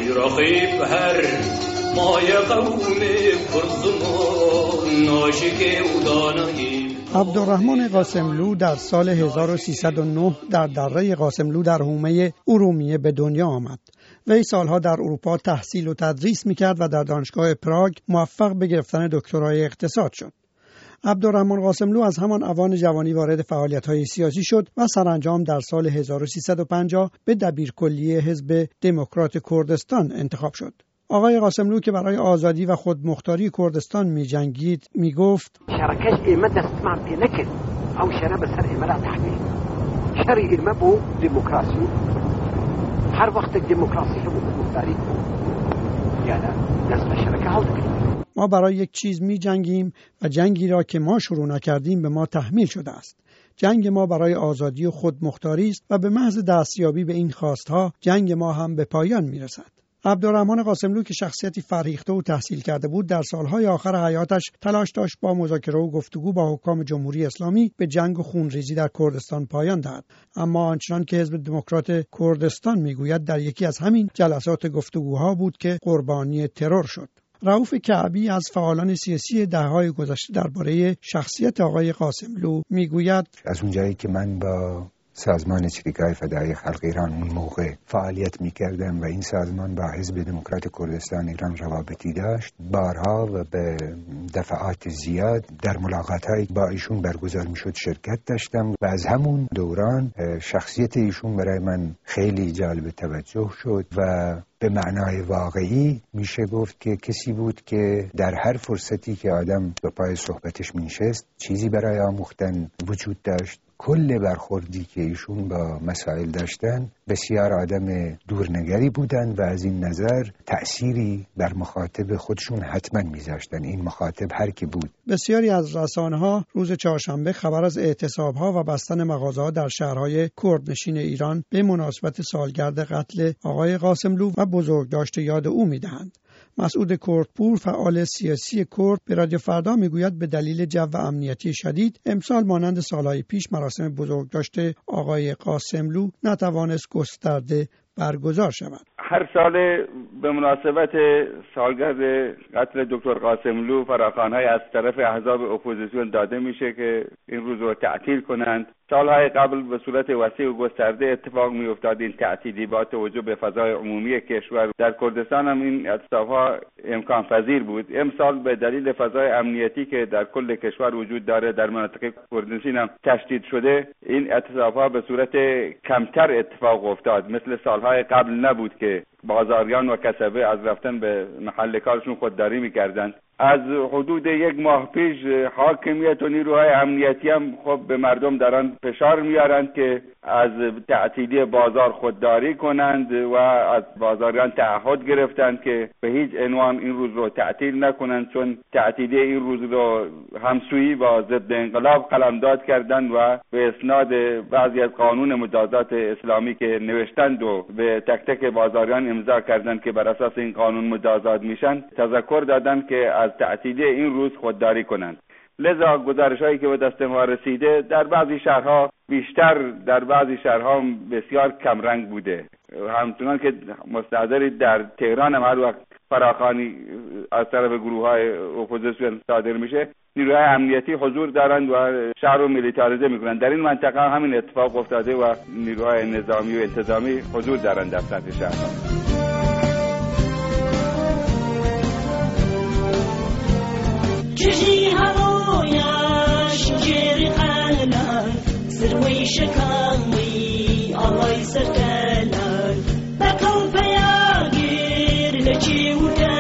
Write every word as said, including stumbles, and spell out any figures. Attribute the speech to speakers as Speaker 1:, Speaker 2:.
Speaker 1: رقیب هر مای قوم پرزمان ناشک اودانایی.
Speaker 2: عبدالرحمن قاسملو در سال هزار و سیصد و نه در دره قاسملو در حومه ارومیه به دنیا آمد. وی سالها در اروپا تحصیل و تدریس می‌کرد و در دانشگاه پراگ موفق به گرفتن دکترای اقتصاد شد. عبدالرحمن قاسملو از همان اوان جوانی وارد فعالیت‌های سیاسی شد و سرانجام در سال هزار و سیصد و پنجاه به دبیرکلی حزب دموکرات کردستان انتخاب شد. آقای قاسملو که برای آزادی و خودمختاری کردستان می‌جنگید می‌گفت
Speaker 3: شرکش ایمه دست من پی نکرد او شره بسر ایمه را تحویل شر ایمه بو دموکراسی هر وقت دموکراسی رو خودمختاری یعنی دست شرکه حال کنیم.
Speaker 2: ما برای یک چیز می‌جنگیم و جنگی را که ما شروع نکردیم به ما تحمیل شده است. جنگ ما برای آزادی و خودمختاری است و به محض دستیابی به این خواستها جنگ ما هم به پایان می‌رسد. عبدالرحمن قاسملو که شخصیتی فرهیخته و تحصیل کرده بود در سالهای آخر حیاتش تلاش داشت با مذاکره و گفتگو با حکام جمهوری اسلامی به جنگ و خونریزی در کردستان پایان دهد. اما آنچنان که حزب دموکرات کردستان میگوید در یکی از همین جلسات گفتگوها بود که قربانی ترور شد. رؤوف کعبی از فعالان سیاسی دهه‌های گذشته درباره شخصیت آقای قاسملو میگوید
Speaker 4: از اونجایی که من با سازمان چریکای فدایی خلق ایران اون موقع فعالیت می‌کردم و این سازمان با حزب دموکرات کردستان ایران روابطی داشت، بارها و به دفعات زیاد در ملاقات‌های با ایشون برگزار می‌شد شرکت داشتم و از همون دوران شخصیت ایشون برای من خیلی جالب توجه شد و به معنای واقعی میشه گفت که کسی بود که در هر فرصتی که آدم به پای صحبتش می‌نشست چیزی برای آموختن وجود داشت. کل برخوردی که ایشون با مسائل داشتن بسیار آدم دورنگری بودن و از این نظر تأثیری بر مخاطب خودشون حتما میذاشتن. این مخاطب هر کی بود.
Speaker 2: بسیاری از رسانه‌ها روز چهارشنبه خبر از اعتصاب‌ها و بستن مغازه‌ها در شهرهای کردنشین ایران به مناسبت سالگرد قتل آقای قاسملو و بزرگداشت یاد او میدهند. مسعود کردپور فعال سیاسی کرد به رادیو فردا میگوید به دلیل جو امنیتی شدید امسال مانند سالهای پیش مراسم بزرگداشت آقای قاسملو نتوانست گسترده برگزار شود.
Speaker 5: هر سال به مناسبت سالگرد قتل دکتر قاسملو فراخوان‌های از طرف احزاب اپوزیسیون داده میشه که این روز رو تعطیل کنند. سالهای قبل به صورت وسیع و گسترده اتفاق می افتاد این تعطیلی با توجه به فضای عمومی کشور. در کردستان هم این اعتصاب‌ها امکان پذیر بود. امسال به دلیل فضای امنیتی که در کل کشور وجود داره در مناطق کردنشین هم تشدید شده، این اعتصاب‌ها به صورت کمتر اتفاق افتاد. مثل سالهای قبل نبود که بازاریان و کسبه از رفتن به محل کارشون خودداری می‌کردند. از حدود یک ماه پیش حاکمیت و نیروهای امنیتی هم خب به مردم دارن فشار میارند که از تعطیلی بازار خودداری کنند و از بازاریان تعهد گرفتند که به هیچ عنوان این روز رو تعطیل نکنند، چون تعطیلی این روز رو همسویی با ضد انقلاب قلمداد کردند و به اسناد بعضی از قانون مجازات اسلامی که نوشتند و به تک تک بازاریان امضا کردند که بر اساس این قانون مجازات میشن، تذکر دادند که از تعطیلی این روز خودداری کنند. لذا گزارش‌هایی که به دست ما رسیده در بعضی شهرها بیشتر، در بعضی شهرها بسیار کمرنگ بوده. همچنان که مستحضر در تهران هم هر وقت فراخوانی از طرف گروه‌های اپوزیسیون صادر میشه، نیروهای امنیتی حضور دارند و شهر رو میلیتاریزه میکنند. در این منطقه همین اتفاق افتاده و نیروهای نظامی و انتظامی حضور دارند در سطح شهرها.
Speaker 6: جهی هوایش جری خلال سروی شکامی آوای سرتلال بکو پیاگیر لچی و